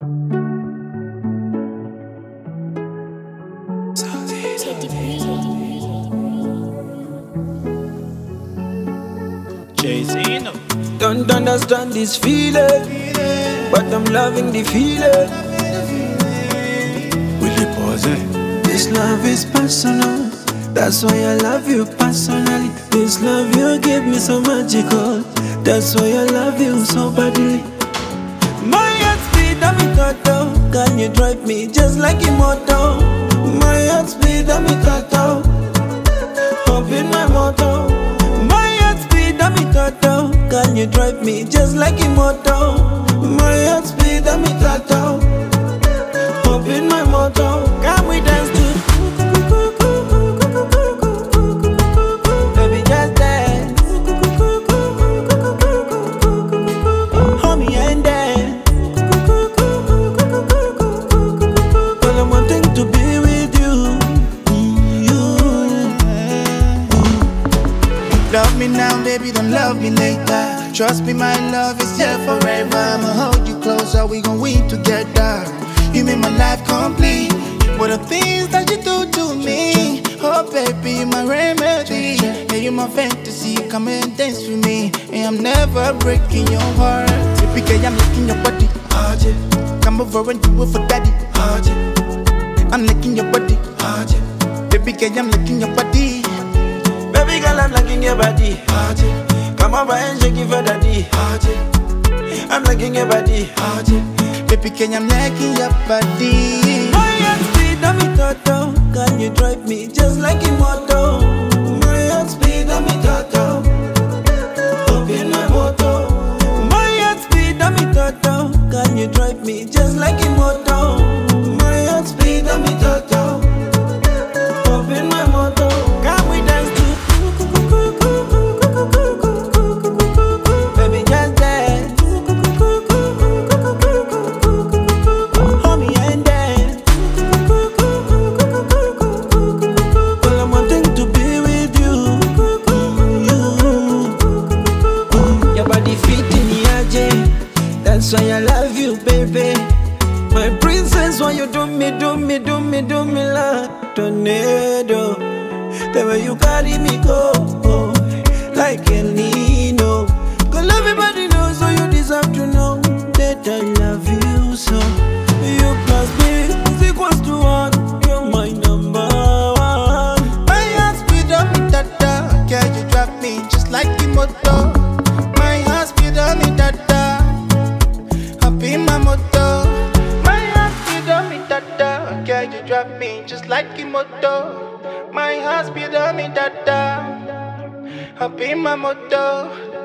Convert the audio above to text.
Jay-Z. Don't understand this feeling, but I'm loving the feeling. Will you pause it? This love is personal, that's why I love you personally. This love you give me so magical, that's why I love you so badly. My heart speed, I'm in total. Can you drive me just like immortal? My heart speed, I'm in total. Up in my motor. My heart speed, I'm in total. Can you drive me just like immortal? My heart speed, I'm in total. Up in my motor. Can we dance to? Baby, just dance. Hold me and dance. All I'm wanting to be with you. Love me now, baby, don't love me later. Trust me, my love is here forever. I'ma hold you closer, we gon' win together. You make my life complete. What the things that you do to me? Oh, baby, my remedy. Yeah, you my fantasy, come and dance with me. And I'm never breaking your heart. Typically, I'm licking your body. Come over and do it for daddy. I'm licking your body. Baby girl, I'm licking your body. Baby girl, I'm liking your body. Come over and shake it for daddy. I'm liking your body. Baby girl, I'm liking your body. My heart speed, I'm in total. Can you drive me just like immortal? My heart speed, I'm in total. Up in my motor. My heart speed, I'm in total. Can you drive me just like immortal? My heart speed, I'm in total. Up in my motor. Can we dance to? Baby, just dance. Hold me and dance. All I'm wanting to be with you. Your body fit in the AJ. That's why I love you, baby. My princess, why you do me like tornado? The way you carry me go, like El Nino. Cause everybody knows, so you deserve to know that I love you so. You plus me is equals to one. You're my number one. My heart speed up me dada. Girl, you drive me just like the motor. My heart speed up me dada. Up in my motor. My heart speed up me dada. Girl, you drive me just like the motor. My heart speed up me dada. Up in my motor.